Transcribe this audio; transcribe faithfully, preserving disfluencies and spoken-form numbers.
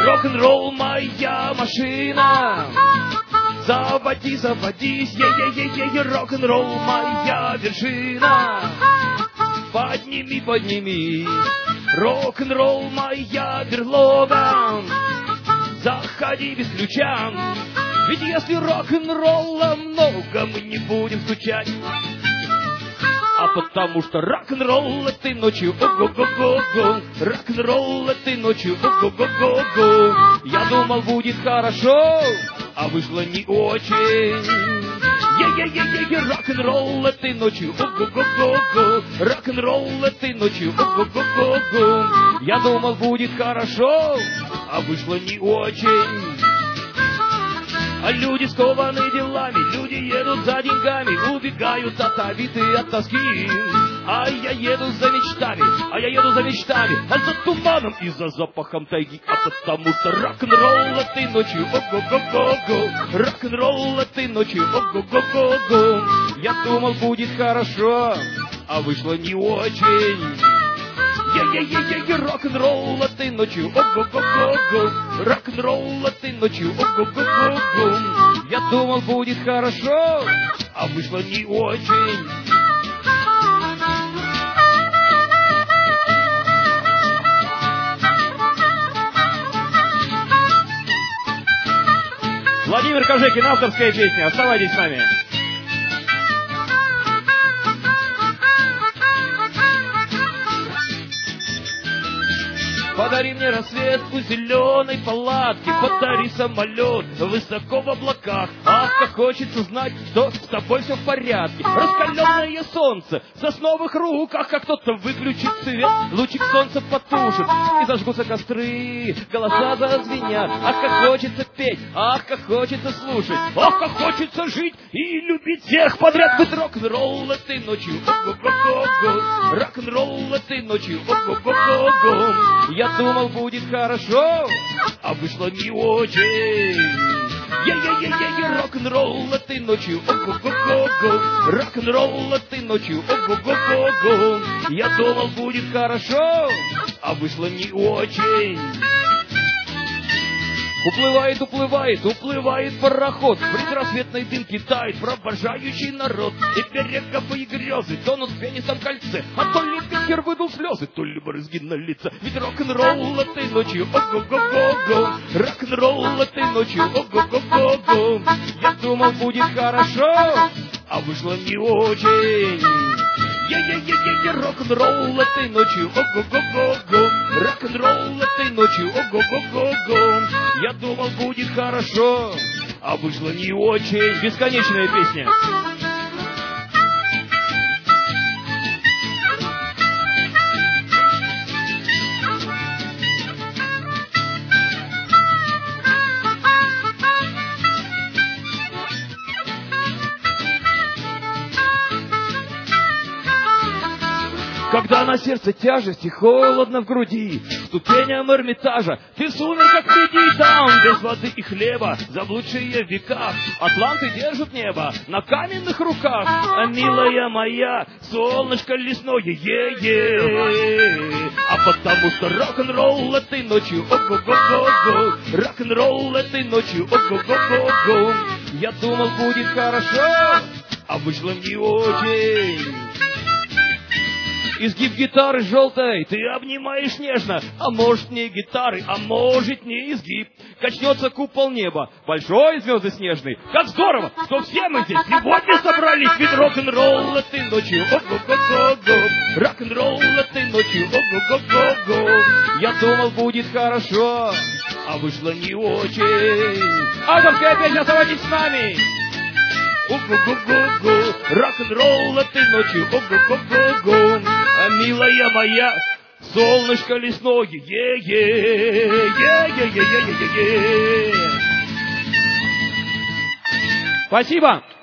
Рок-н-ролл моя машина. Заводи, заводись, е-е-е-е, рок-н-ролл моя вершина. Подними, подними, рок-н-ролл моя берлога. Заходи без ключа, ведь если рок-н-ролла много, мы не будем скучать. А потому что рок-н-ролл этой ночью, ого-го-го-го, рок-н-ролл этой ночью, ого-го-го-го. Я думал, будет хорошо, а вышло не очень. Е-е-е-е, рок-н-ролл этой ночью, ого-го-го-го, рок-н-ролл этой ночью, ого-го-го-го. Я думал, будет хорошо, а вышло не очень. А люди скованы делами, люди едут за деньгами, убегают от обиды и от тоски. А я еду за мечтами, а я еду за мечтами, а за туманом и за запахом тайги. А потому что рок-н-ролл этой ночью, ого-го-го-го, рок-н-ролл этой ночью, ого-го-го-го. Я думал, будет хорошо, а вышло не очень. Е-е-е-е, рок-н-ролл этой ночью, ого-го-го-го, рок-н-ролл этой ночью, ого-го-го-го. Я думал, будет хорошо, а вышло не очень. Владимир Кожекин, авторская песня. Оставайтесь с нами. Подари мне рассвет у зеленой палатки, подари самолет высоко в облаках. Ах, как хочется знать, что с тобой все в порядке. Раскаленное солнце в сосновых руках, как кто-то выключит свет, лучик солнца потушит, и зажгутся костры, голоса зазвенят. Ах, как хочется петь, ах, как хочется слушать, ах, как хочется жить и любить всех подряд. Быть рок-н-ролл этой ночью, ого-го-го-го, рок-н-ролл этой ночью, ого-го-го-го. Я думал, будет хорошо, а вышло не очень. Е-е-е-е, рок-н-ролл этой ночью, ого-го-го-го, рок-н-ролл этой ночью, ого-го-го-го. Я думал, будет хорошо, а вышло не очень. Уплывает, уплывает, уплывает пароход, в предрассветной дымке тает провожающий народ. И береговые грезы тонут в пенистом кольце, а то ли ветер выдул слезы, то ли брызги на лица. Ведь рок-н-ролл этой ночью, ого-го-го-го, рок-н-ролл этой ночью, ого-го-го-го. Я думал, будет хорошо, а вышло не очень. Е-е-е-е, рок-н-ролл этой ночью, ого-го-го-го, рок-н-ролл этой ночью, ого-го-го-го. Я думал, будет хорошо, а вышло не очень. Бесконечная песня. Когда на сердце тяжесть и холодно в груди, ступеням Эрмитажа ты в сумерках приди, там без воды и хлеба заблудшие века. Атланты держат небо на каменных руках, а милая моя, солнышко лесное, е-е. А потому что рок-н-ролл этой ночью, ого-го-го-го, рок-н-ролл этой ночью, ого-го-го-го. Я думал, будет хорошо, а вышло не очень. Изгиб гитары желтой ты обнимаешь нежно, а может не гитары, а может не изгиб. Качнется купол неба, большой звезды снежный. Как здорово, что все мы здесь сегодня собрались, ведь рок-н-ролл этой ночью, ого-го-го-го, рок-н-ролл этой ночью, ого-го-го-го. Я думал, будет хорошо, а вышло не очень. Авторская песня, оставайтесь с нами. Ого-го-го-го, рок-н-ролл этой ночью, ого-го-го-го. А милая моя, солнышко лесное, е-е-е-е-е-е-е-е-е. Спасибо.